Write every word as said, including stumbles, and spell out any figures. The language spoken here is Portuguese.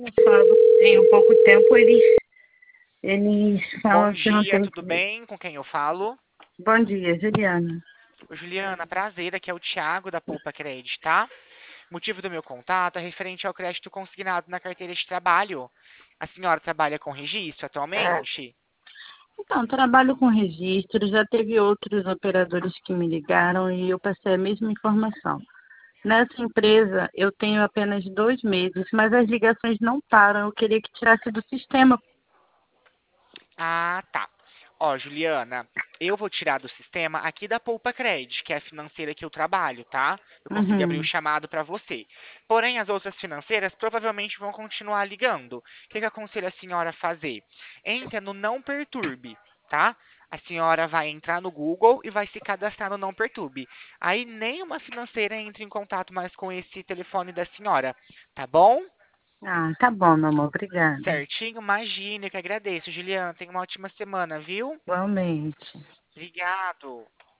Eu falo, tem pouco tempo eles, eles Bom falam que não dia, tem tudo crédito. bem? Com quem eu falo? Bom dia, Juliana. Ô, Juliana, prazer, aqui é o Thiago da Poupa Credit, tá? Motivo do meu contato é referente ao crédito consignado na carteira de trabalho. A senhora trabalha com registro atualmente? Então, trabalho com registro, já teve outros operadores que me ligaram e eu passei a mesma informação. Nessa empresa, eu tenho apenas dois meses, mas as ligações não param. Eu queria que tirasse do sistema. Ah, tá. Ó, Juliana, eu vou tirar do sistema aqui da Poupa Credit, que é a financeira que eu trabalho, tá? Eu consegui abrir o Uhum. chamado para você. Porém, as outras financeiras provavelmente vão continuar ligando. O que que aconselho a senhora a fazer? Entra no Não Perturbe, tá? A senhora vai entrar no Google e vai se cadastrar no Não Perturbe. Aí nenhuma financeira entra em contato mais com esse telefone da senhora, tá bom? Ah, tá bom, meu amor, obrigada. Certinho, imagine, eu que agradeço. Juliana, tenha uma ótima semana, viu? Igualmente. Obrigado.